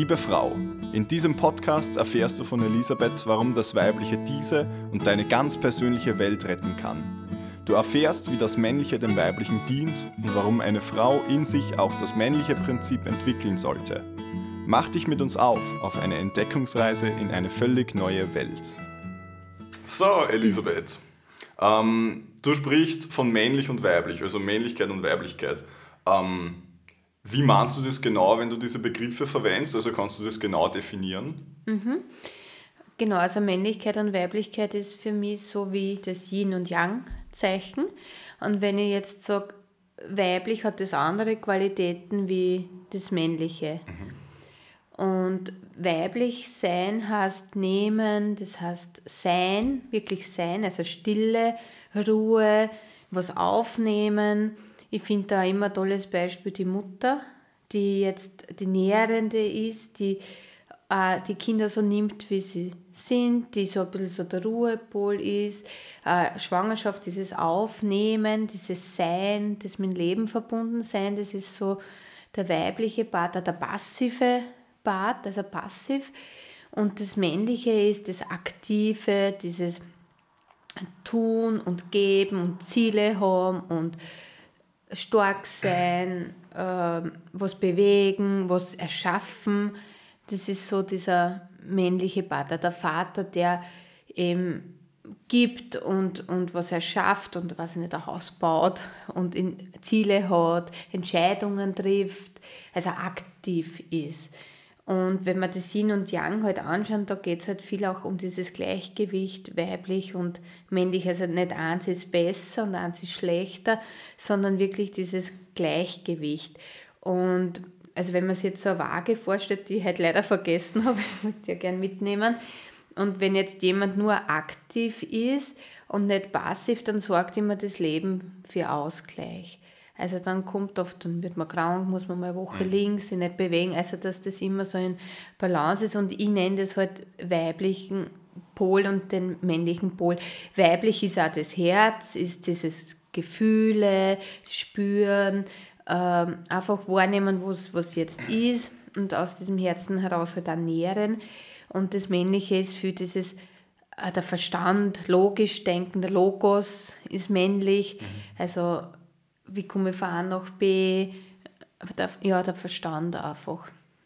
Liebe Frau, in diesem Podcast erfährst du von Elisabeth, warum das Weibliche diese und deine ganz persönliche Welt retten kann. Du erfährst, wie das Männliche dem Weiblichen dient und warum eine Frau in sich auch das männliche Prinzip entwickeln sollte. Mach dich mit uns auf eine Entdeckungsreise in eine völlig neue Welt. So, Elisabeth, du sprichst von männlich und weiblich, also Männlichkeit und Weiblichkeit. Wie meinst du das genau, wenn du diese Begriffe verwendest? Also kannst du das genau definieren? Genau, also Männlichkeit und Weiblichkeit ist für mich so wie das Yin- und Yang-Zeichen. Und wenn ich jetzt sage, weiblich hat das andere Qualitäten wie das Männliche. Und weiblich sein heißt nehmen, das heißt sein, wirklich sein, also Stille, Ruhe, was aufnehmen. Ich finde da immer ein tolles Beispiel die Mutter, die jetzt die Nährende ist, die die Kinder so nimmt, wie sie sind, die so ein bisschen so der Ruhepol ist. Schwangerschaft, dieses Aufnehmen, dieses Sein, das mit dem Leben verbunden sein, das ist so der weibliche Part, der passive Part, also passiv. Und das Männliche ist das Aktive, dieses Tun und Geben und Ziele haben und stark sein, was bewegen, was erschaffen. Das ist so dieser männliche Part, der Vater, der eben gibt und was erschafft und was nicht, ein Haus baut und Ziele hat, Entscheidungen trifft, also aktiv ist. Und wenn man das Yin und Yang halt anschaut, da geht es halt viel auch um dieses Gleichgewicht, weiblich und männlich. Also nicht eins ist besser und eins ist schlechter, sondern wirklich dieses Gleichgewicht. Und also wenn man sich jetzt so eine Waage vorstellt, die ich halt leider vergessen habe, ich möchte die ja gerne mitnehmen. Und wenn jetzt jemand nur aktiv ist und nicht passiv, dann sorgt immer das Leben für Ausgleich. Also dann kommt oft, dann wird man krank, muss man mal eine Woche liegen, sich nicht bewegen, also dass das immer so in Balance ist. Und ich nenne das halt weiblichen Pol und den männlichen Pol. Weiblich ist auch das Herz, ist dieses Gefühle, Spüren, einfach wahrnehmen, was jetzt ist und aus diesem Herzen heraus halt auch nähren. Und das Männliche ist für dieses der Verstand, logisch denken, der Logos ist männlich, also wie komme ich von A nach B, der Verstand einfach.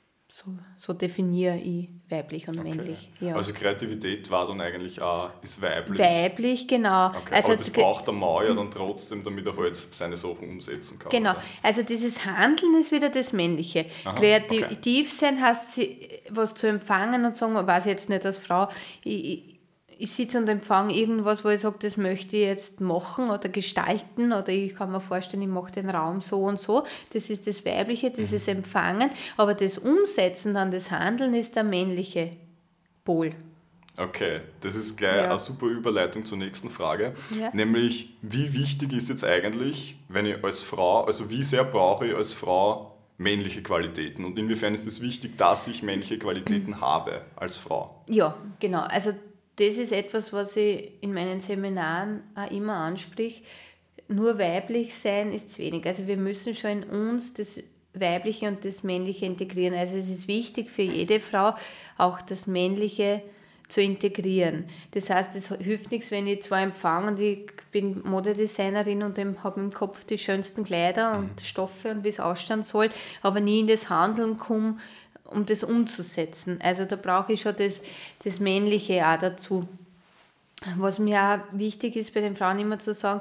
So definiere ich weiblich und männlich. Ja. Also Kreativität war dann eigentlich auch, ist weiblich. Weiblich, genau. Okay. Also aber das braucht der Mann ja dann trotzdem, damit er halt seine Sachen umsetzen kann. Genau, oder? also dieses Handeln ist wieder das Männliche. Aha, Kreativ sein heißt, was zu empfangen und sagen, ich weiß jetzt nicht als Frau, ich sitze und empfange irgendwas, wo ich sage, das möchte ich jetzt machen oder gestalten oder ich kann mir vorstellen, ich mache den Raum so und so. Das ist das Weibliche, dieses Empfangen. Aber das Umsetzen, dann das Handeln ist der männliche Pol. Okay, das ist gleich eine super Überleitung zur nächsten Frage. Ja. Nämlich, wie wichtig ist jetzt eigentlich, wenn ich als Frau, also wie sehr brauche ich als Frau männliche Qualitäten und inwiefern ist es wichtig, dass ich männliche Qualitäten habe als Frau? Ja, genau. Also das ist etwas, was ich in meinen Seminaren auch immer ansprich. Nur weiblich sein ist zu wenig. Also wir müssen schon in uns das Weibliche und das Männliche integrieren. Also es ist wichtig für jede Frau, auch das Männliche zu integrieren. Das heißt, es hilft nichts, wenn ich zwar empfange und ich bin Modedesignerin und habe im Kopf die schönsten Kleider und Stoffe und wie es ausschauen soll, aber nie in das Handeln komme, um das umzusetzen. Also da brauche ich schon das Männliche auch dazu. Was mir auch wichtig ist, bei den Frauen immer zu sagen,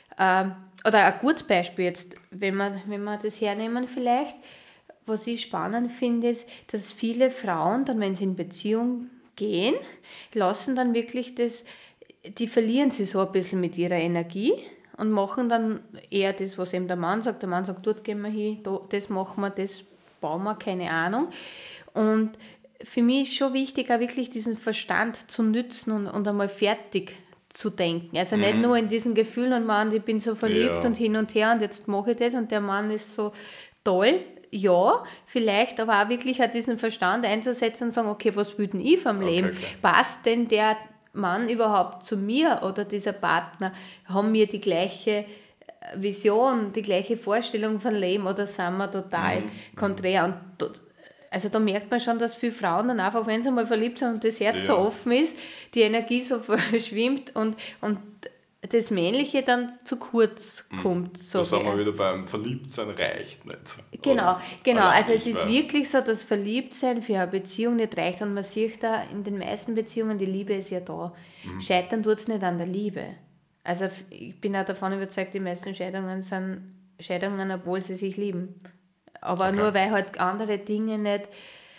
oder ein gutes Beispiel jetzt, wenn wir das hernehmen vielleicht, was ich spannend finde, ist, dass viele Frauen dann, wenn sie in Beziehung gehen, lassen dann wirklich die verlieren sie so ein bisschen mit ihrer Energie und machen dann eher das, was eben der Mann sagt. Der Mann sagt, dort gehen wir hin, das machen wir, das bauen wir, keine Ahnung. Und für mich ist schon wichtig, auch wirklich diesen Verstand zu nützen und einmal fertig zu denken. Also nicht nur in diesen Gefühlen und Mann, ich bin so verliebt und hin und her und jetzt mache ich das und der Mann ist so toll. Ja, vielleicht, aber auch wirklich diesen Verstand einzusetzen und sagen, okay, was will denn ich vom Leben? Okay. Passt denn der Mann überhaupt zu mir oder dieser Partner? Haben wir die gleiche Vision, die gleiche Vorstellung von Leben oder sind wir total konträr? Und Also da merkt man schon, dass viele Frauen dann einfach, wenn sie mal verliebt sind und das Herz so offen ist, die Energie so verschwimmt und das Männliche dann zu kurz kommt. So da sind wir wieder beim Verliebtsein reicht nicht. Genau. Also es ist weil- wirklich so, dass Verliebtsein für eine Beziehung nicht reicht und man sieht da in den meisten Beziehungen, die Liebe ist ja da. Scheitern tut es nicht an der Liebe. Also ich bin auch davon überzeugt, die meisten Scheidungen sind Scheidungen, obwohl sie sich lieben. Aber nur weil halt andere Dinge nicht,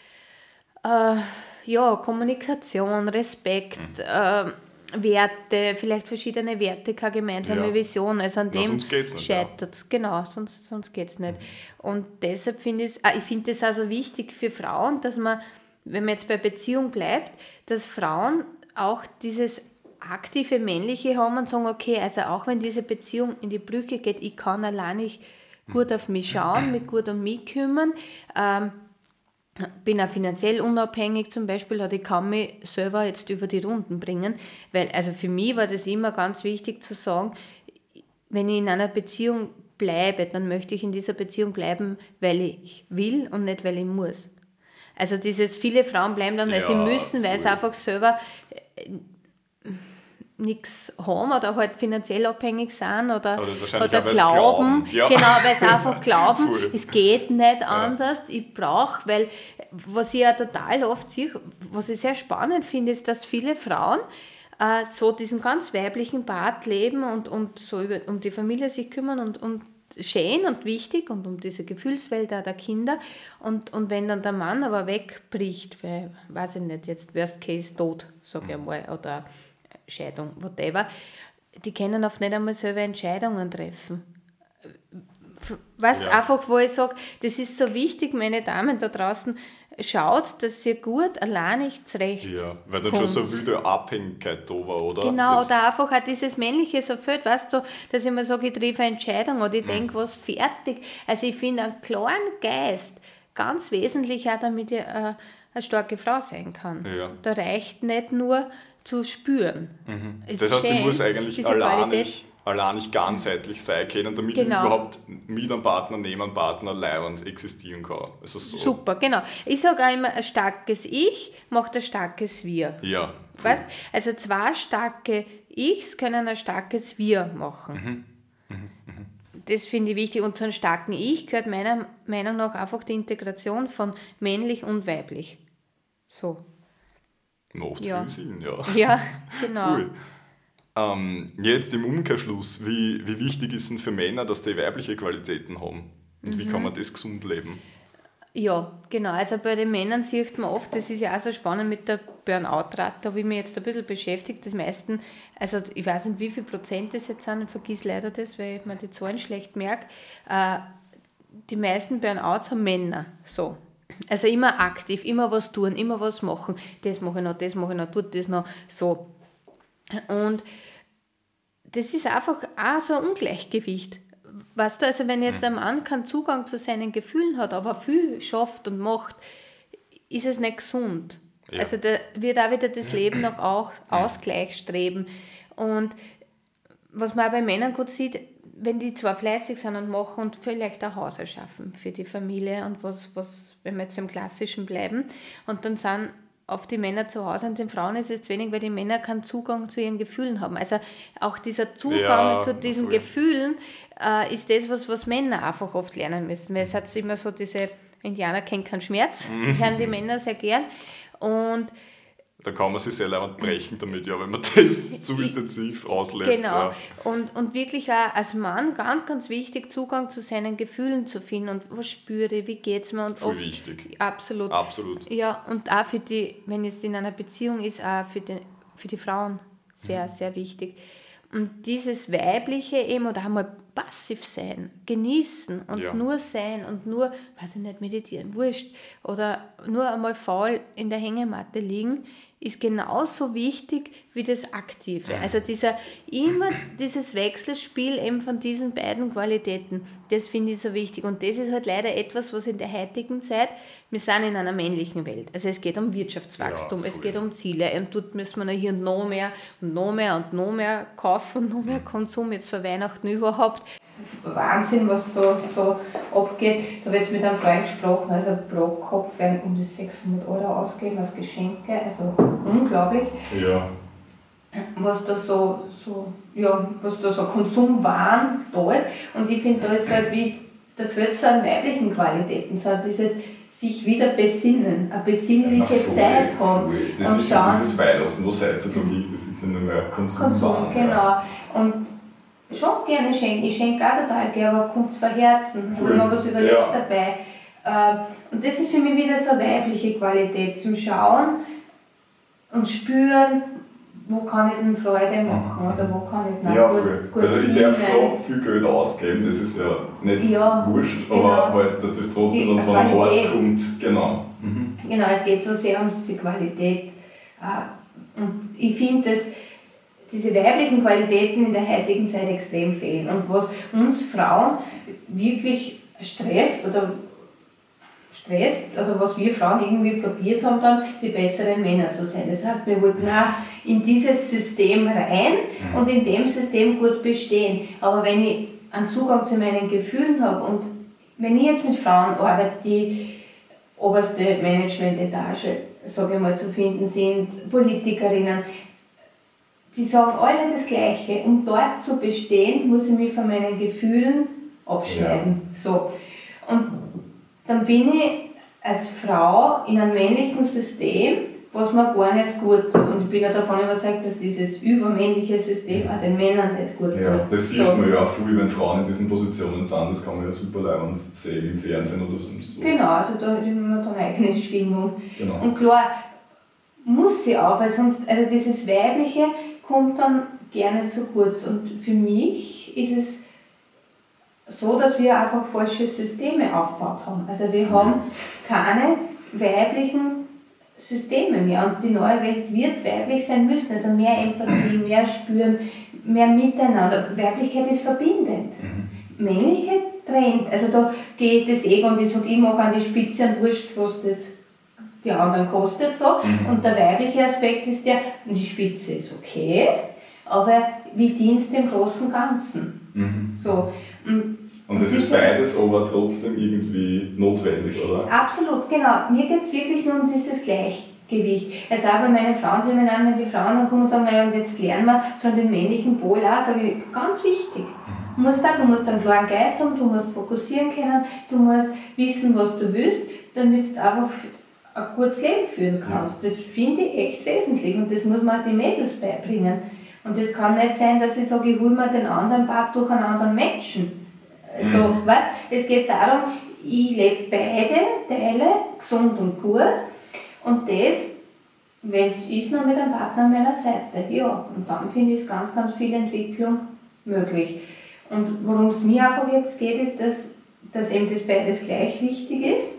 Kommunikation, Respekt, Werte, vielleicht verschiedene Werte, keine gemeinsame Vision, also an dem sonst geht's nicht, scheitert es. Genau, sonst geht es nicht. Und deshalb finde ich das auch so wichtig für Frauen, dass man, wenn man jetzt bei Beziehung bleibt, dass Frauen auch dieses aktive Männliche haben und sagen, okay, also auch wenn diese Beziehung in die Brüche geht, ich kann allein nicht gut auf mich schauen, mich gut um mich kümmern, bin auch finanziell unabhängig zum Beispiel, ich kann mich selber jetzt über die Runden bringen, weil also für mich war das immer ganz wichtig zu sagen, wenn ich in einer Beziehung bleibe, dann möchte ich in dieser Beziehung bleiben, weil ich will und nicht, weil ich muss. Also viele Frauen bleiben dann, weil sie müssen, weil sie einfach selber nichts haben oder halt finanziell abhängig sind oder glauben. Ja. Genau, weil sie einfach glauben, es geht nicht anders, ich brauche, weil was ich ja total oft sehe, was ich sehr spannend finde, ist, dass viele Frauen so diesen ganz weiblichen Part leben und so um die Familie sich kümmern und schön und wichtig und um diese Gefühlswelt auch der Kinder und wenn dann der Mann aber wegbricht, weil, weiß ich nicht, jetzt Worst Case tot, sage ich mal, oder Scheidung, whatever, die können oft nicht einmal selber Entscheidungen treffen. Weißt, einfach, wo ich sage, das ist so wichtig, meine Damen da draußen, schaut, dass ihr gut allein nicht zurecht weil dann schon so eine wilde Abhängigkeit da war, oder? Genau, oder einfach auch dieses Männliche so fehlt, weißt du, dass ich mir sage, ich treffe eine Entscheidung oder ich denke, was fertig. Also ich finde einen klaren Geist ganz wesentlich auch, damit ich eine starke Frau sein kann. Ja. Da reicht nicht nur zu spüren. Das heißt, ich muss eigentlich allein nicht ganzheitlich sein können, damit ich überhaupt mit einem Partner, neben einem Partner leibend existieren kann. Also so. Super, genau. Ich sage auch immer, ein starkes Ich macht ein starkes Wir. Ja. Weißt? Also 2 starke Ichs können ein starkes Wir machen. Das finde ich wichtig. Und zu einem starken Ich gehört meiner Meinung nach einfach die Integration von männlich und weiblich. So. Macht viel Sinn, Ja, genau. Cool. Jetzt im Umkehrschluss, wie wichtig ist es für Männer, dass die weibliche Qualitäten haben? Und wie kann man das gesund leben? Ja, genau. Also bei den Männern sieht man oft, das ist ja auch so spannend mit der Burnout-Rate, da habe ich mich jetzt ein bisschen beschäftigt. Die meisten, also ich weiß nicht, wie viel Prozent das jetzt sind, ich vergiss leider das, weil ich mir die Zahlen schlecht merke. Die meisten Burnouts haben Männer, so. Also immer aktiv, immer was tun, immer was machen. Das mache ich noch, tut das noch, so. Und das ist einfach auch so ein Ungleichgewicht. Weißt du, also wenn jetzt ein Mann keinen Zugang zu seinen Gefühlen hat, aber viel schafft und macht, ist es nicht gesund. Ja. Also da wird auch wieder das Leben nach auch Ausgleich streben. Und was man auch bei Männern gut sieht, wenn die zwar fleißig sind und machen und vielleicht ein Haus erschaffen für die Familie und was, wenn wir jetzt im Klassischen bleiben, und dann sind oft die Männer zu Hause und den Frauen ist es zu wenig, weil die Männer keinen Zugang zu ihren Gefühlen haben. Also auch dieser Zugang zu diesen Gefühlen ist das, was Männer einfach oft lernen müssen. Weil es hat immer so diese, Indianer kennen keinen Schmerz, hören die Männer sehr gern. Und da kann man sich sehr leibend brechen damit, wenn man das zu intensiv auslebt. Genau. Ja. Und wirklich auch als Mann ganz, ganz wichtig, Zugang zu seinen Gefühlen zu finden und was spüre ich, wie geht es mir. Und voll wichtig. Absolut. Ja, und auch für die, wenn es in einer Beziehung ist, auch für die Frauen sehr, sehr wichtig. Und dieses Weibliche eben, oder einmal passiv sein, genießen und nur sein und nur, weiß ich nicht, meditieren, wurscht, oder nur einmal faul in der Hängematte liegen, ist genauso wichtig wie das Aktive. Also dieses Wechselspiel eben von diesen beiden Qualitäten, das finde ich so wichtig. Und das ist halt leider etwas, was in der heutigen Zeit, wir sind in einer männlichen Welt. Also es geht um Wirtschaftswachstum, es geht um Ziele. Und dort müssen wir noch hier noch mehr kaufen, noch mehr Konsum, jetzt vor Weihnachten überhaupt. Wahnsinn, was da so abgeht. Da habe ich jetzt mit einem Freund gesprochen, also pro Kopf werden um die 600 € ausgeben als Geschenke, also unglaublich. Ja. Was da so Konsumwahn da ist. Und ich finde, da ist halt da fehlt es so an weiblichen Qualitäten, so dieses sich wieder besinnen, eine besinnliche Zeit haben. Das und ist schauen, ja dieses Weihnachten, was heutzutage liegt, das ist ja nur mehr Konsum. Genau. Und schon gerne schenken. Ich schenke auch total gerne, aber kommt von Herzen. Habe mir was überlegt dabei. Und das ist für mich wieder so eine weibliche Qualität, zum Schauen und spüren, wo kann ich denn Freude machen oder wo kann ich gut also ich darf schon viel Geld ausgeben, das ist ja nicht wurscht, aber halt, dass das trotzdem dann von einem Ort kommt. Genau. Genau, es geht so sehr um diese Qualität. Und ich finde, dass diese weiblichen Qualitäten in der heutigen Zeit extrem fehlen. Und was uns Frauen wirklich stresst oder was wir Frauen irgendwie probiert haben, dann die besseren Männer zu sein. Das heißt, wir wollten auch in dieses System rein und in dem System gut bestehen. Aber wenn ich einen Zugang zu meinen Gefühlen habe und wenn ich jetzt mit Frauen arbeite, die oberste Management-Etage, sage ich mal, zu finden sind, Politikerinnen, die sagen alle das Gleiche. Um dort zu bestehen, muss ich mich von meinen Gefühlen abschneiden. Ja. So. Und dann bin ich als Frau in einem männlichen System, was mir gar nicht gut tut. Und ich bin ja davon überzeugt, dass dieses übermännliche System auch den Männern nicht gut tut. Ja, das sieht man ja auch viel, wenn Frauen in diesen Positionen sind. Das kann man ja super leibend sehen im Fernsehen oder sonst so. Genau, also da hat man dann eigene Schwingung. Genau. Und klar, muss sie auch, weil sonst, also dieses Weibliche kommt dann gerne zu kurz. Und für mich ist es so, dass wir einfach falsche Systeme aufgebaut haben. Also wir haben keine weiblichen Systeme mehr und die neue Welt wird weiblich sein müssen. Also mehr Empathie, mehr Spüren, mehr Miteinander. Weiblichkeit ist verbindend. Männlichkeit trennt. Also da geht das Ego und ich sage, ich mag an die Spitze und wurscht, was das die anderen kostet. So. Und der weibliche Aspekt ist die Spitze ist okay, aber wie dient es dem großen Ganzen? So. Und das ist beides aber trotzdem irgendwie notwendig, oder? Absolut, genau. Mir geht es wirklich nur um dieses Gleichgewicht. Also auch bei meinen Frauenseminaren, wenn die Frauen dann kommen und sagen, naja, und jetzt lernen wir so den männlichen Pol auch, sage ich, ganz wichtig. Du musst einen klaren Geist haben, du musst fokussieren können, du musst wissen, was du willst, damit du einfach ein gutes Leben führen kannst. Das finde ich echt wesentlich und das muss man auch den Mädels beibringen. Und das kann nicht sein, dass ich sage, ich hole mir den anderen Part durch einen anderen Menschen. So, weißt, es geht darum, ich lebe beide Teile gesund und gut und das, wenn es ist, noch mit einem Partner an meiner Seite. Ja, und dann finde ich es ganz, ganz viel Entwicklung möglich. Und worum es mir einfach jetzt geht, ist, dass eben das beides gleich wichtig ist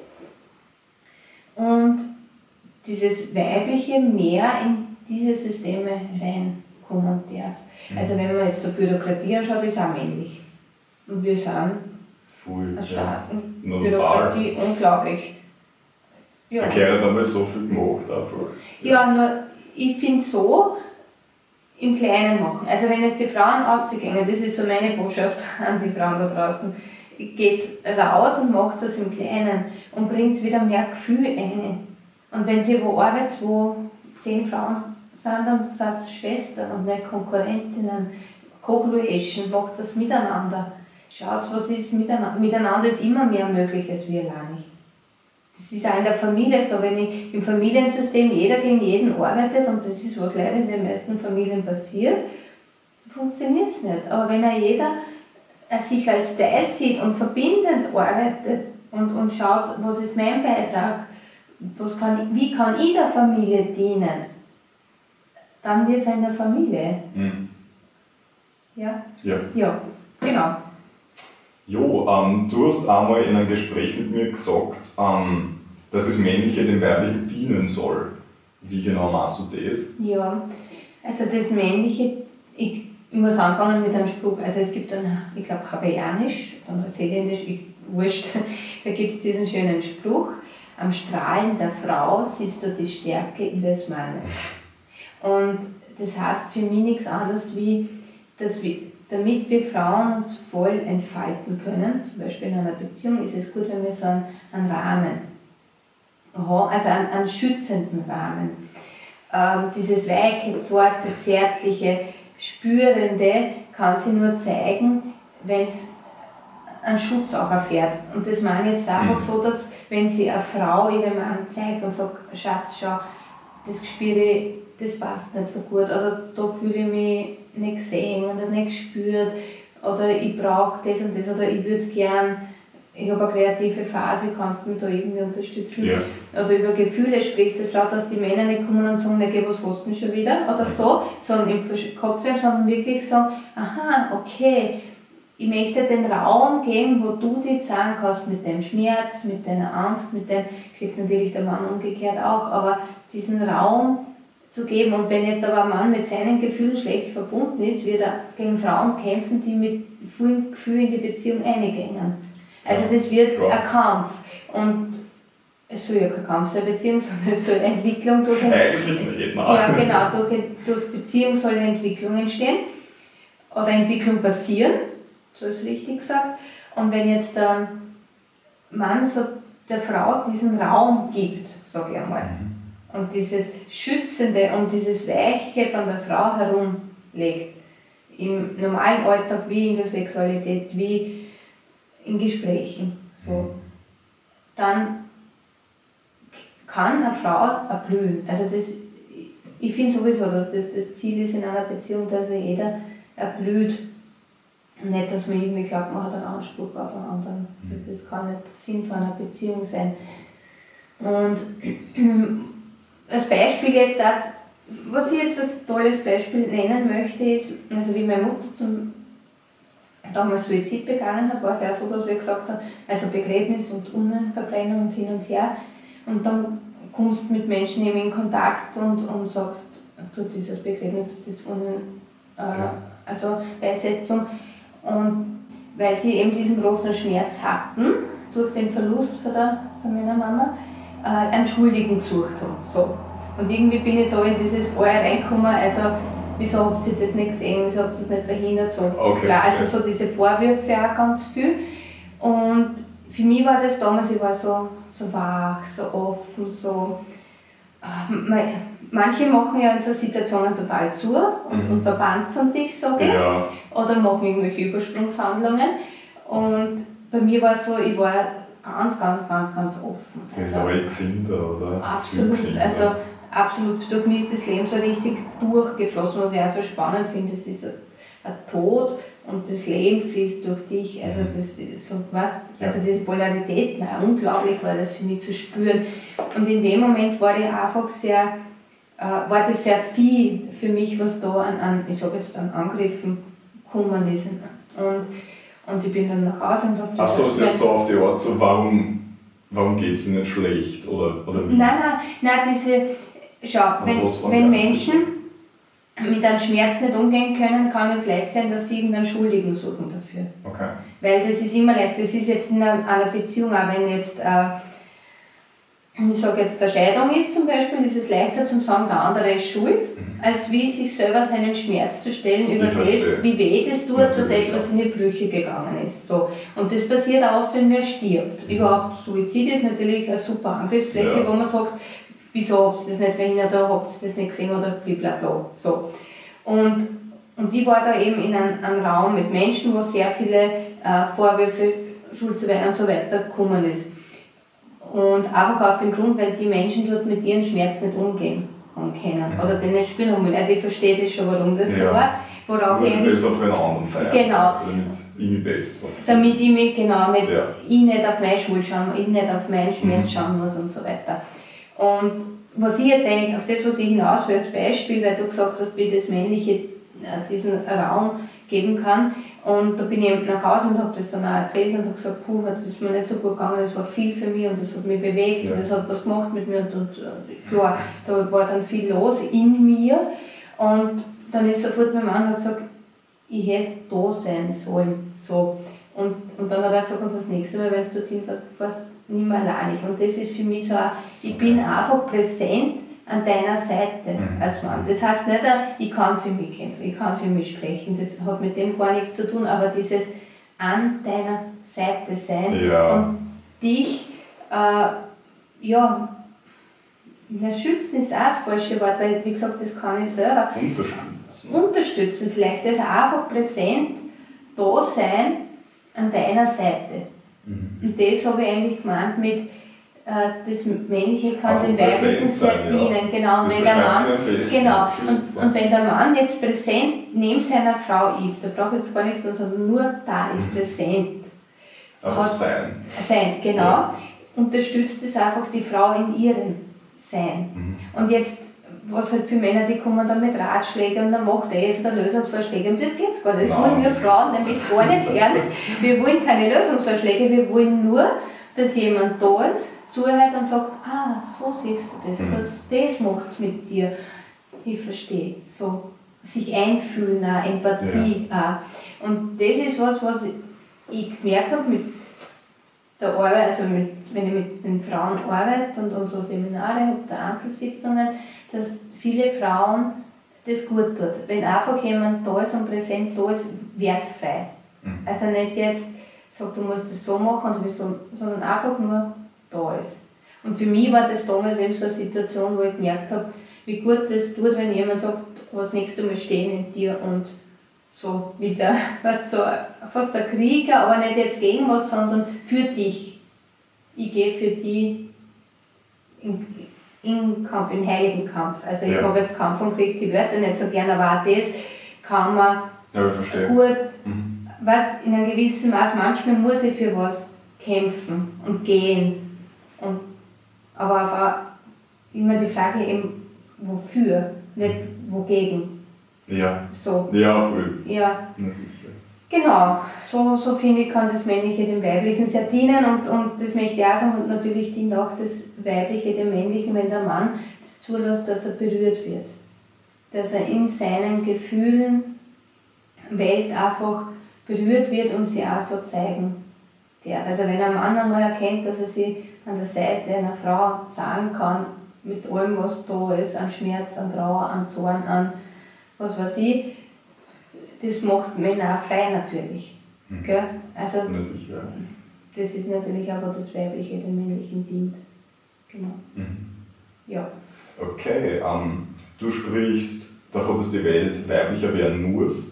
und dieses Weibliche mehr in diese Systeme reinkommen darf. Also wenn man jetzt so Bürokratie anschaut, ist auch männlich. Und wir sind eine starke Bürokratie, unglaublich. Ja. Der Kerl hat einmal so viel gemacht einfach. Ja, nur ich finde so, im Kleinen machen. Also wenn jetzt die Frauen rausgehen, das ist so meine Botschaft an die Frauen da draußen, geht raus und macht das im Kleinen und bringt wieder mehr Gefühl ein. Und wenn sie wo arbeitet, wo 10 Frauen sind, dann sind es Schwestern und nicht Konkurrentinnen. Co-Creation, macht das miteinander. Schaut, was ist miteinander. Miteinander ist immer mehr möglich als wir allein nicht. Das ist auch in der Familie so, wenn im Familiensystem jeder gegen jeden arbeitet, und das ist, was leider in den meisten Familien passiert, funktioniert es nicht. Aber wenn jeder sich als Teil sieht und verbindend arbeitet und schaut, was ist mein Beitrag, wie kann ich der Familie dienen, dann wird es eine Familie. Ja? Ja, genau. Jo, du hast einmal in einem Gespräch mit mir gesagt, dass das Männliche dem Weiblichen dienen soll. Wie genau machst du das? Ja, also das Männliche, ich muss anfangen mit einem Spruch, also es gibt dann, ich glaube, Hawaiianisch oder Neuseeländisch, wurscht, da gibt es diesen schönen Spruch, am Strahlen der Frau siehst du die Stärke ihres Mannes. Und das heißt für mich nichts anderes wie, dass damit wir Frauen uns voll entfalten können, zum Beispiel in einer Beziehung, ist es gut, wenn wir so einen Rahmen haben, also einen schützenden Rahmen. Dieses weiche, zarte, zärtliche, spürende kann sie nur zeigen, wenn es einen Schutz auch erfährt. Und das meine ich jetzt einfach so, dass wenn sie eine Frau ihrem Mann zeigt und sagt, Schatz, schau, das spüre ich, das passt nicht so gut, oder da fühle ich mich nicht gesehen oder nicht gespürt, oder ich brauche das und das, oder ich würde gern, ich habe eine kreative Phase, kannst du mich da irgendwie unterstützen? Ja. Oder über Gefühle spricht das Frau, dass die Männer nicht kommen und sagen, was hast du denn schon wieder? Oder so, sondern im Kopf haben, sondern wirklich sagen, aha, okay, ich möchte den Raum geben, wo du dich zeigen kannst mit deinem Schmerz, mit deiner Angst, kriegt natürlich der Mann umgekehrt auch, aber diesen Raum zu geben. Und wenn jetzt aber ein Mann mit seinen Gefühlen schlecht verbunden ist, wird er gegen Frauen kämpfen, die mit vielen Gefühlen in die Beziehung eingehen. Also das wird ein Kampf. Und es soll ja kein Kampf sein, Beziehung, sondern es soll eine Entwicklung durch durch Beziehung soll eine Entwicklung entstehen oder Entwicklung passieren, so ist richtig gesagt. Und wenn jetzt der Mann so der Frau diesen Raum gibt, sage ich einmal, und dieses Schützende und dieses Weiche von der Frau herumlegt, im normalen Alltag wie in der Sexualität, wie in Gesprächen, so, dann kann eine Frau erblühen. Also ich finde sowieso, dass das Ziel ist in einer Beziehung, dass jeder erblüht. Nicht, dass man irgendwie glaubt, man hat einen Anspruch auf einen anderen. Das kann nicht der Sinn von einer Beziehung sein. Und als Beispiel jetzt auch, was ich jetzt als tolles Beispiel nennen möchte, ist, also wie meine Mutter damals Suizid begangen hat, war es ja so, dass wir gesagt haben, also Begräbnis und Urnenverbrennung und hin und her. Und dann kommst du mit Menschen eben in Kontakt und sagst, du dieses Begräbnis, du das also Beisetzung. Und weil sie eben diesen großen Schmerz hatten, durch den Verlust von meiner Mama, einen Schuldigen gesucht haben. So. Und irgendwie bin ich da in dieses Feuer reingekommen, also wieso habt ihr das nicht gesehen, wieso habt ihr das nicht verhindert, so. Okay, klar, also so diese Vorwürfe auch ganz viel. Und für mich war das damals, ich war so wach, so offen, so. Manche machen ja in so Situationen total zu und verpanzern sich, sage ich, oder machen irgendwelche Übersprungshandlungen. Und bei mir war es so, ich war ganz, ganz, ganz, ganz offen. Das ist aber Gesünder, oder? Absolut, also absolut. Durch mich ist das Leben so richtig durchgeflossen, was ich auch so spannend finde. Es ist ein Tod und das Leben fließt durch dich. Also das ist so was, also diese Polarität, unglaublich war das für mich zu spüren. Und in dem Moment war ich einfach war das sehr viel für mich, was da an ich sage jetzt an Angriffen gekommen ist. Und ich bin dann nach Hause und habe das. Achso, ist so auf die Art, so warum geht es Ihnen schlecht? Oder wie? Nein, schau, wenn Menschen mit einem Schmerz nicht umgehen können, kann es leicht sein, dass sie irgendeinen Schuldigen suchen dafür. Okay. Weil das ist immer leicht, das ist jetzt in einer Beziehung, auch wenn jetzt, ich sage jetzt, eine Scheidung ist zum Beispiel, ist es leichter zu sagen, der andere ist schuld, als wie sich selber seinen Schmerz zu stellen über das, wie weh das tut, dass etwas in die Brüche gegangen ist. So. Und das passiert auch oft, wenn wer stirbt. Überhaupt Suizid ist natürlich eine super Angriffsfläche, wo man sagt, wieso habt ihr das nicht verhindert oder habt ihr das nicht gesehen oder blablabla. So. Und ich war da eben in einem Raum mit Menschen, wo sehr viele Vorwürfe, Schuldzuweisungen und so weiter gekommen ist. Und einfach aus dem Grund, weil die Menschen dort mit ihren Schmerz nicht umgehen können oder den nicht spüren wollen. Also ich verstehe das schon, warum das so war. Worauf ich das auf einen anderen feiern. Genau. Also damit ich mich besser. Damit ich mich ich nicht auf meine Schuld schauen, ich nicht auf meinen Schmerz schauen muss und so weiter. Und was ich jetzt eigentlich, auf das, was ich hinaus will als Beispiel, weil du gesagt hast, wie das Männliche diesen Raum geben kann. Und da bin ich nach Hause und habe das dann auch erzählt und habe gesagt, das ist mir nicht so gut gegangen, das war viel für mich und das hat mich bewegt und das hat was gemacht mit mir und klar, da war dann viel los in mir und dann ist sofort mein Mann gesagt, ich hätte da sein sollen. So. Und dann hat er gesagt, und das nächste Mal, wenn du dorthin fährst, nicht mehr alleinig. Und das ist für mich so, ich bin einfach präsent an deiner Seite als Mann. Das heißt nicht, ich kann für mich kämpfen, ich kann für mich sprechen, das hat mit dem gar nichts zu tun, aber dieses an deiner Seite sein und dich, schützen ist auch das falsche Wort, weil wie gesagt, das kann ich selber unterstützen vielleicht, also einfach präsent da sein an deiner Seite. Und das habe ich eigentlich gemeint mit das Männliche kann den Weiblichen sehr dienen, genau, und wenn der Mann, genau, und wenn der Mann jetzt präsent neben seiner Frau ist, da braucht jetzt gar nichts tun, sondern nur da ist präsent. Also sein. Sein, genau. Unterstützt es einfach die Frau in ihrem Sein. Und jetzt, was halt für Männer, die kommen dann mit Ratschlägen und dann macht es oder Lösungsvorschläge, und das geht's gar nicht. Das wollen wir Frauen nämlich gar nicht hören. Wir wollen keine Lösungsvorschläge, wir wollen nur, dass jemand da ist, zuhört und sagt, so siehst du das, das macht es mit dir. Ich verstehe. So, sich einfühlen, auch, Empathie auch. Und das ist was ich gemerkt habe mit der Arbeit, also wenn ich mit den Frauen arbeite und so Seminare habe, oder Einzelsitzungen, dass viele Frauen das gut tut. Wenn einfach jemand da ist und präsent da ist, wertfrei. Also nicht jetzt sagt, du musst das so machen und wieso, sondern einfach nur da ist. Und für mich war das damals eben so eine Situation, wo ich gemerkt habe, wie gut das tut, wenn jemand sagt, was nächstes Mal stehen in dir und so wieder, so fast ein Krieger, aber nicht jetzt gegen was, sondern für dich. Ich gehe für dich in Kampf, in heiligen Kampf. Also ich habe jetzt Kampf und Krieg die Wörter nicht so gern, aber auch das kann man gut, weißt, in einem gewissen Maß, manchmal muss ich für was kämpfen und gehen. Aber auch immer die Frage eben, wofür, nicht wogegen. Ja. So. Ja, voll. Ja. Genau, so finde ich, kann das Männliche dem Weiblichen sehr dienen und das möchte ich auch sagen, und natürlich dient auch das Weibliche dem Männlichen, wenn der Mann das zulässt, dass er berührt wird. Dass er in seinen Gefühlen, Welt einfach berührt wird und sie auch so zeigen darf. Also wenn ein Mann einmal erkennt, dass er sich an der Seite einer Frau sagen kann, mit allem, was da ist, an Schmerz, an Trauer, an Zorn, an was weiß ich, das macht Männer auch frei natürlich. Gell? Also das ist natürlich auch, wo das Weibliche dem Männlichen dient. Genau. Ja. Okay, du sprichst davon, dass die Welt weiblicher werden muss.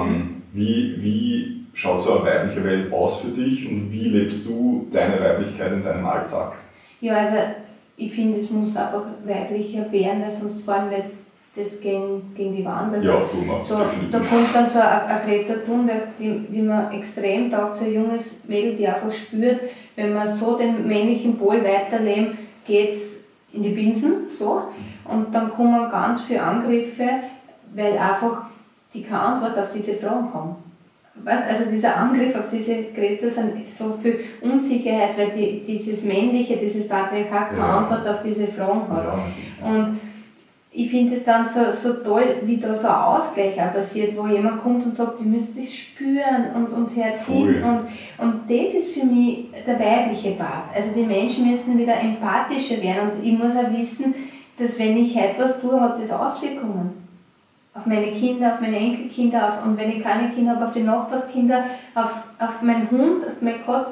Wie schaut so eine weibliche Welt aus für dich und wie lebst du deine Weiblichkeit in deinem Alltag? Ja, also ich finde, es muss einfach weiblicher werden, weil sonst fahren wir das gegen die Wand. Also ja, du machst definitiv. Da kommt dann so eine Greta Thunberg, die mir extrem taugt, so ein junges Mädel, die einfach spürt, wenn wir so den männlichen Pol weiterleben, geht es in die Binsen, so. Und dann kommen ganz viele Angriffe, weil einfach die keine Antwort auf diese Fragen haben. Weißt, also dieser Angriff auf diese Greta sind so viel Unsicherheit, weil dieses Männliche, dieses Patriarchat keine Antwort auf diese Fragen hat. Ja, und ich finde es dann so toll, wie da so ein Ausgleich auch passiert, wo jemand kommt und sagt, ihr müsst das spüren und hört hin. Und das ist für mich der weibliche Part. Also die Menschen müssen wieder empathischer werden und ich muss auch wissen, dass wenn ich etwas tue, hat das Auswirkungen. Auf meine Kinder, auf meine Enkelkinder, und wenn ich keine Kinder habe, auf die Nachbarskinder, auf meinen Hund, auf meine Katze.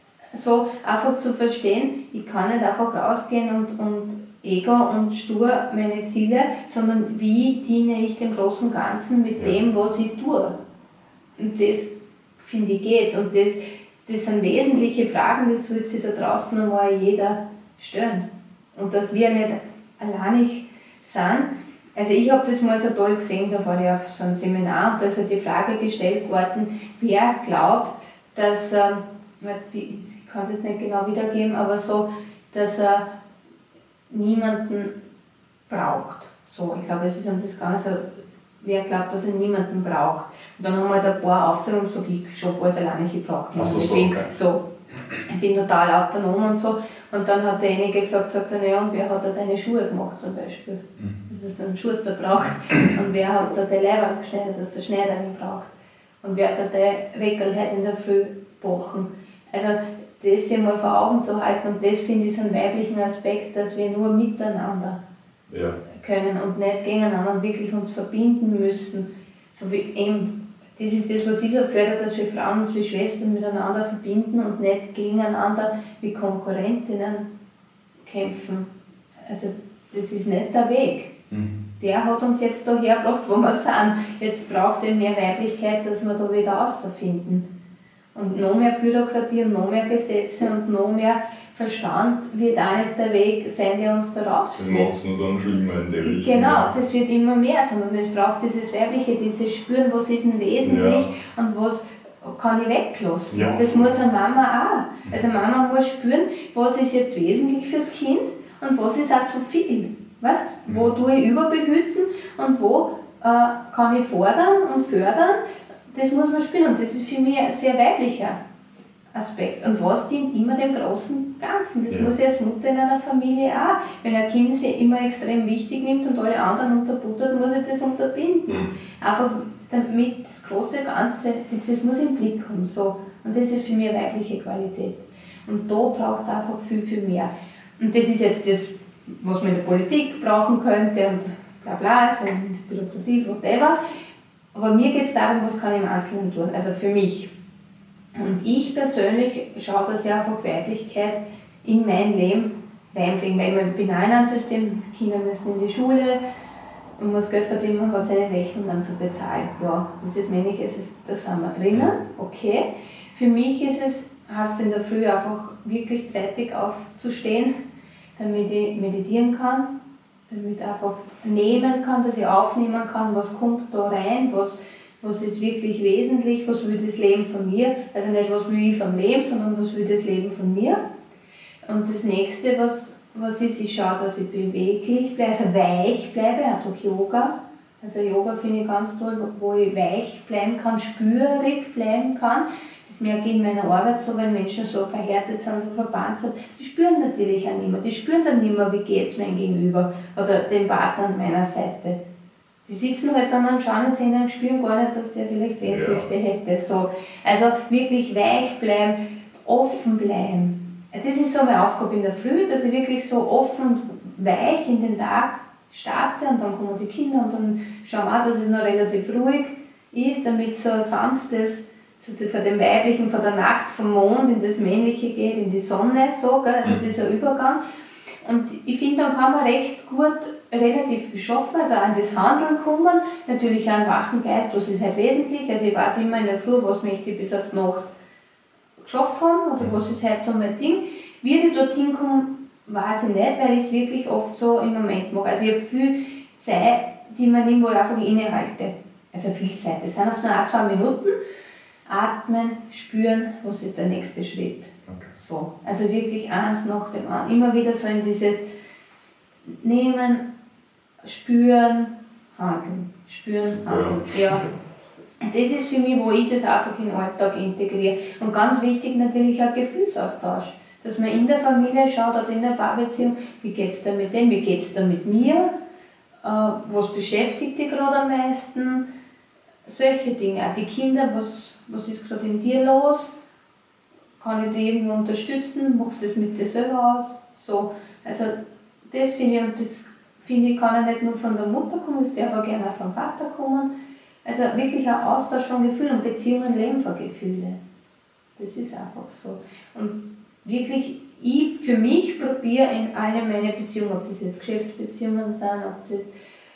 So einfach zu verstehen, ich kann nicht einfach rausgehen und ego und stur meine Ziele, sondern wie diene ich dem großen Ganzen mit dem, was ich tue. Und das, finde ich, geht's. Und das sind wesentliche Fragen, das sollte sich da draußen einmal jeder stellen. Und dass wir nicht alleinig sind. Also ich habe das mal so toll gesehen, da war ich auf so einem Seminar und da ist halt die Frage gestellt worden, wer glaubt, dass, ich kann es jetzt nicht genau wiedergeben, aber so, dass er niemanden braucht. So, ich glaube, es ist um das Ganze, wer glaubt, dass er niemanden braucht. Und dann haben wir halt ein paar Aufzählungen und gesagt, ich schaffe alles alleine, ich brauche niemanden. Ich bin total autonom und so. Und dann hat derjenige gesagt, naja, und wer hat da deine Schuhe gemacht zum Beispiel? Das ist ein Schuster braucht. Und wer hat da die Leiber geschneidert, hat eine Schneiderin braucht? Und wer hat da die Weckerl heute in der Früh gebacken? Also das sich mal vor Augen zu halten, und das finde ich so einen weiblichen Aspekt, dass wir nur miteinander können und nicht gegeneinander wirklich uns verbinden müssen. So wie eben, das ist das, was ich so fördere, dass wir Frauen uns wie Schwestern miteinander verbinden und nicht gegeneinander wie Konkurrentinnen kämpfen. Also das ist nicht der Weg. Der hat uns jetzt da hergebracht, wo wir sind. Jetzt braucht es eben mehr Weiblichkeit, dass wir da wieder rausfinden. Und noch mehr Bürokratie und noch mehr Gesetze und noch mehr Verstand wird auch nicht der Weg sein, der uns da rausführt. Das macht es nur dann schlimmer in der Richtung. Genau, das wird immer mehr, sondern es braucht dieses Weibliche, dieses Spüren, was ist denn wesentlich und was kann ich weglassen. Ja. Das muss eine Mama auch. Also Mama muss spüren, was ist jetzt wesentlich fürs Kind und was ist auch zu viel. Weißt? Wo tue ich überbehüten und wo kann ich fordern und fördern, das muss man spüren und das ist für mich ein sehr weiblicher Aspekt. Und was dient immer dem großen Ganzen? Das muss ich als Mutter in einer Familie auch. Wenn ein Kind sich immer extrem wichtig nimmt und alle anderen unterbuttert, muss ich das unterbinden. Einfach damit das große Ganze, das muss im Blick kommen. So. Und das ist für mich eine weibliche Qualität. Und da braucht es einfach viel, viel mehr. Und das ist jetzt das, was man in der Politik brauchen könnte und bla bla, also in der Bürokratie, whatever. Aber mir geht es darum, was kann ich im Einzelnen tun, also für mich. Und ich persönlich schaue, dass ich einfach Weiblichkeit in mein Leben reinbringe, weil ich bin auch in einem System, Kinder müssen in die Schule, man muss Geld verdienen, man hat seine Rechnungen zu bezahlen. Ja, das ist männlich, da sind wir drinnen, okay. Für mich ist es, heißt es in der Früh einfach wirklich zeitig aufzustehen, damit ich meditieren kann, damit ich einfach nehmen kann, dass ich aufnehmen kann, was kommt da rein, was ist wirklich wesentlich, was will das Leben von mir, also nicht was will ich vom Leben, sondern was will das Leben von mir. Und das nächste, was ist, ich schaue, dass ich beweglich bleibe, also weich bleibe, auch durch Yoga. Also Yoga finde ich ganz toll, wo ich weich bleiben kann, spürig bleiben kann. Das merke ich in meiner Arbeit so, wenn Menschen so verhärtet sind, so verpanzert, die spüren natürlich auch nicht mehr. Die spüren dann nicht mehr, wie geht es mein Gegenüber oder dem Partner an meiner Seite. Die sitzen halt dann und schauen ins Handy und spüren gar nicht, dass der vielleicht Sehnsüchte hätte. So. Also wirklich weich bleiben, offen bleiben. Das ist so meine Aufgabe in der Früh, dass ich wirklich so offen und weich in den Tag starte und dann kommen die Kinder und dann schauen wir auch, dass es noch relativ ruhig ist, damit so ein sanftes, von dem Weiblichen, von der Nacht, vom Mond in das Männliche geht, in die Sonne, so, gell? Also dieser Übergang. Und ich finde, dann kann man recht gut relativ viel schaffen, also an das Handeln kommen, natürlich auch einen wachen Geist, was ist halt wesentlich, also ich weiß immer in der Früh, was möchte ich bis auf die Nacht geschafft haben, oder was ist halt so mein Ding. Wie ich dorthin komme, weiß ich nicht, weil ich es wirklich oft so im Moment mache. Also ich habe viel Zeit, die man nimmt, wo ich einfach innehalte, also viel Zeit, das sind oft nur 2 Minuten, atmen, spüren, was ist der nächste Schritt. Okay. So, also wirklich eins nach dem anderen, immer wieder so in dieses Nehmen, Spüren, Handeln, Spüren, Handeln. Ja. Das ist für mich, wo ich das einfach in den Alltag integriere. Und ganz wichtig natürlich auch Gefühlsaustausch. Dass man in der Familie schaut oder in der Paarbeziehung, wie geht es da mit dem, wie geht es da mit mir, was beschäftigt dich gerade am meisten, solche Dinge. Auch die Kinder, was ist gerade in dir los, kann ich dich irgendwo unterstützen, machst du das mit dir selber aus. So. Also das finde ich, und das finde ich, kann ja nicht nur von der Mutter kommen, es darf auch gerne auch vom Vater kommen. Also wirklich ein Austausch von Gefühlen und Beziehungen leben von Gefühlen. Das ist einfach so. Und wirklich, ich für mich probiere in alle meine Beziehungen, ob das jetzt Geschäftsbeziehungen sind, ob das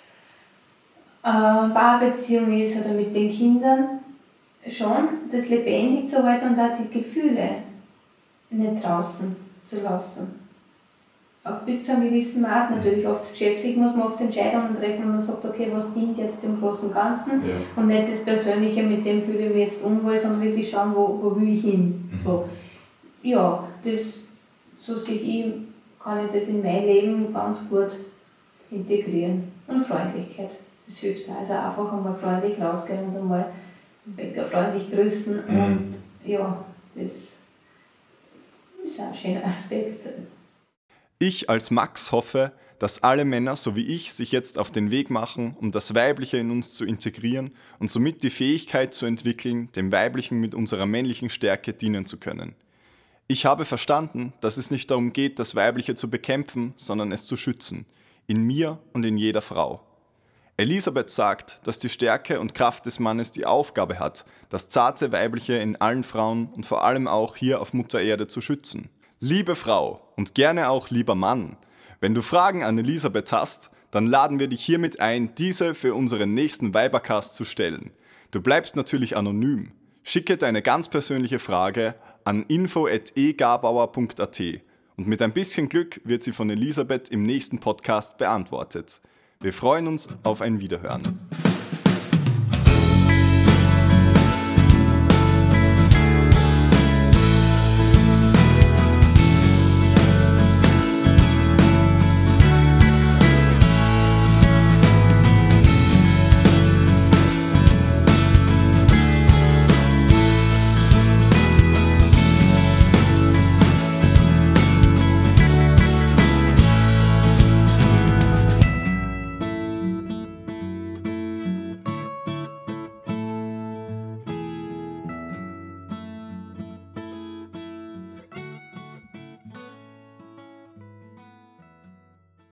Paarbeziehung ist oder mit den Kindern, schon das lebendig zu halten und auch die Gefühle nicht draußen zu lassen. Auch bis zu einem gewissen Maß natürlich. Oft geschäftlich muss man oft Entscheidungen treffen, und man sagt, okay, was dient jetzt dem großen und Ganzen, und nicht das Persönliche, mit dem fühle ich mich jetzt unwohl, sondern wirklich schauen, wo will ich hin. So. Ja, so sehe ich, kann ich das in mein Leben ganz gut integrieren. Und Freundlichkeit, das hilft auch. Also einfach einmal freundlich rausgehen und einmal den Bäcker freundlich grüßen und ja, das ist auch ein schöner Aspekt. Ich als Max hoffe, dass alle Männer, so wie ich, sich jetzt auf den Weg machen, um das Weibliche in uns zu integrieren und somit die Fähigkeit zu entwickeln, dem Weiblichen mit unserer männlichen Stärke dienen zu können. Ich habe verstanden, dass es nicht darum geht, das Weibliche zu bekämpfen, sondern es zu schützen. in mir und in jeder Frau. Elisabeth sagt, dass die Stärke und Kraft des Mannes die Aufgabe hat, das zarte Weibliche in allen Frauen und vor allem auch hier auf Mutter Erde zu schützen. Liebe Frau und gerne auch lieber Mann, wenn du Fragen an Elisabeth hast, dann laden wir dich hiermit ein, diese für unseren nächsten Weibercast zu stellen. Du bleibst natürlich anonym. Schicke deine ganz persönliche Frage an info@egarbauer.at und mit ein bisschen Glück wird sie von Elisabeth im nächsten Podcast beantwortet. Wir freuen uns auf ein Wiederhören.